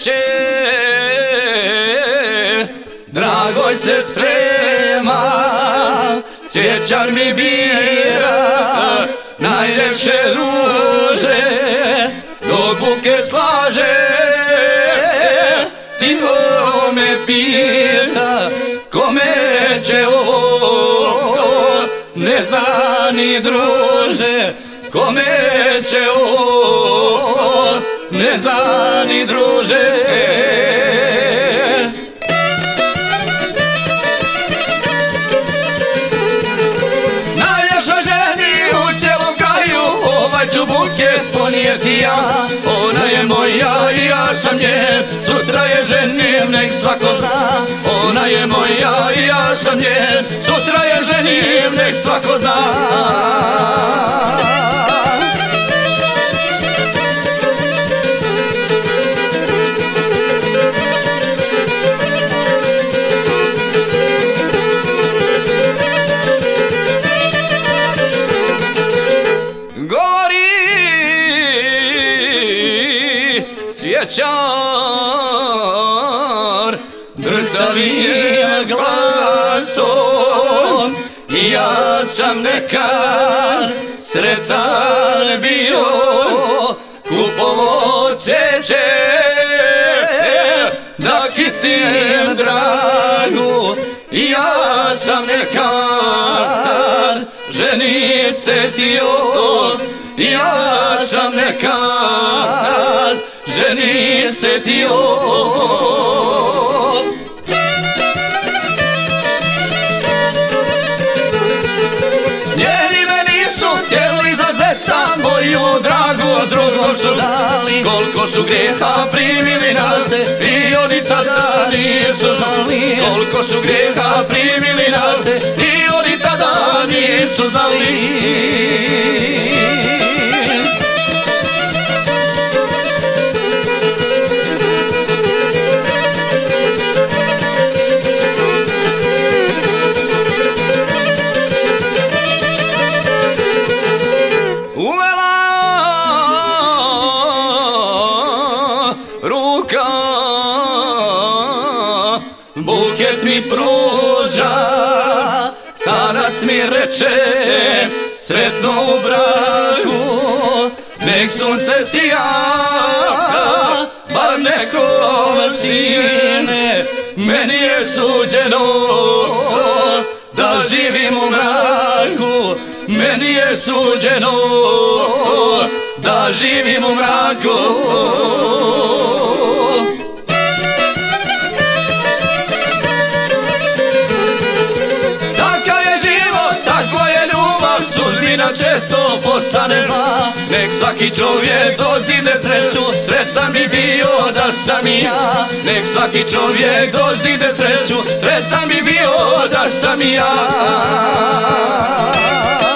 sreće dragoj se sprema, cvjećar mi bira najljepše ruže, dok buke slaže tiho me pita kome će ovo, ne zna ni druže, kome će ovo, ne zna ni druže. Najljepša ženi u cijelom kraju, ovaj ću buket ponijeti ja. Ona je moja i ja sam njen, sutra je ženim, nek svako zna. Ona je moja i ja sam njen, sutra je ženim, nek svako zna. Cvjećar drhtavim glasom, i ja sam nekad sretan bio, kupovo cvijeće da kitim dragu. I ja sam nekad ženit se tio, i ja sam nekad ženit se tio. Njeni me nisu htjeli za zeta, moju dragu drugom su dali. Koliko su grijeha primili na se i oni tada nisu znali. Koliko su grijeha primili na se i oni tada nisu znali. Buket mi pruža, starac mi reče, sretno u braku, nek sunce sija, bar nekom sine. Meni je suđeno da živim u mraku, meni je suđeno da živim u mraku. Sudbina često postane zla, nek svaki čovjek dođe sreću, sretan bi bio da sam i ja. Nek svaki čovjek dođe sreću, sretan bi bio da sam i ja.